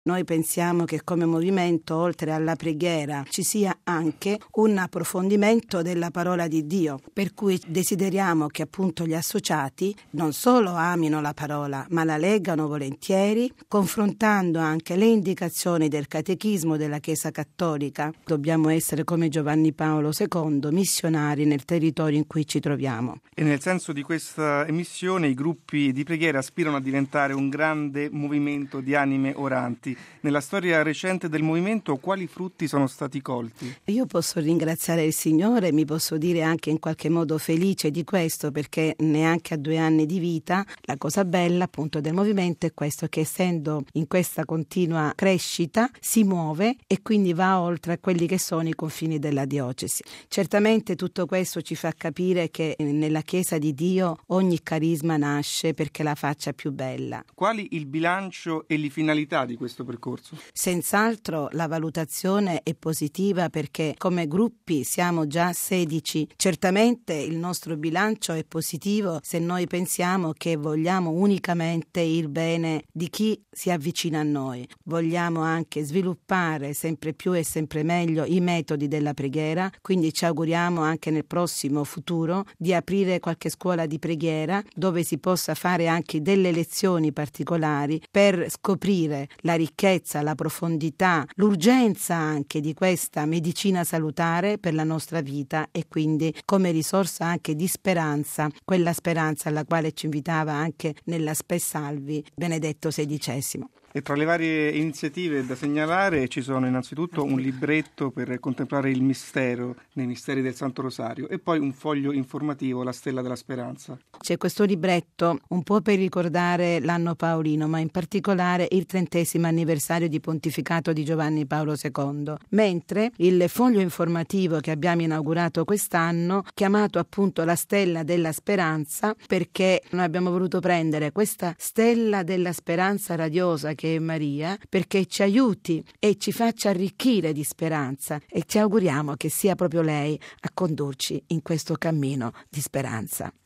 Noi pensiamo che come movimento, oltre alla preghiera, ci sia anche un approfondimento della parola di Dio, per cui desideriamo che appunto gli associati non solo amino la parola, ma la leggano volentieri, confrontando anche le indicazioni del catechismo della Chiesa Cattolica. Dobbiamo essere come Giovanni Paolo II, missionari nel territorio in cui ci troviamo. E nel senso di questa emissione i gruppi di preghiera aspirano a diventare un grande movimento di anime oranti. Nella storia recente del movimento, quali frutti sono stati colti? Io posso ringraziare il Signore, mi posso dire anche in qualche modo felice di questo, perché neanche a 2 anni di vita la cosa bella appunto del movimento è questo, che essendo in questa continua crescita si muove e quindi va oltre a quelli che sono i confini della diocesi. Certamente tutto questo ci fa capire che nella Chiesa di Dio ogni carisma nasce perché la faccia più bella. Quali il bilancio e le finalità di questo percorso? Senz'altro la valutazione è positiva perché come gruppi siamo già 16. Certamente il nostro bilancio è positivo se noi pensiamo che vogliamo unicamente il bene di chi si avvicina a noi. Vogliamo anche sviluppare sempre più e sempre meglio i metodi della preghiera, quindi ci auguriamo anche nel prossimo futuro di aprire qualche scuola di preghiera dove si possa fare anche delle lezioni particolari per scoprire la ricchezza, la profondità, l'urgenza anche di questa medicina salutare per la nostra vita e quindi come risorsa anche di speranza, quella speranza alla quale ci invitava anche nella Spes Salvi Benedetto XVI. E tra le varie iniziative da segnalare ci sono innanzitutto un libretto per contemplare il mistero nei misteri del Santo Rosario e poi un foglio informativo, La Stella della Speranza. C'è questo libretto un po' per ricordare l'anno paolino, ma in particolare il 30° anniversario di pontificato di Giovanni Paolo II, mentre il foglio informativo che abbiamo inaugurato quest'anno, chiamato appunto La Stella della Speranza, perché noi abbiamo voluto prendere questa stella della speranza radiosa che è Maria, perché ci aiuti e ci faccia arricchire di speranza e ci auguriamo che sia proprio lei a condurci in questo cammino di speranza.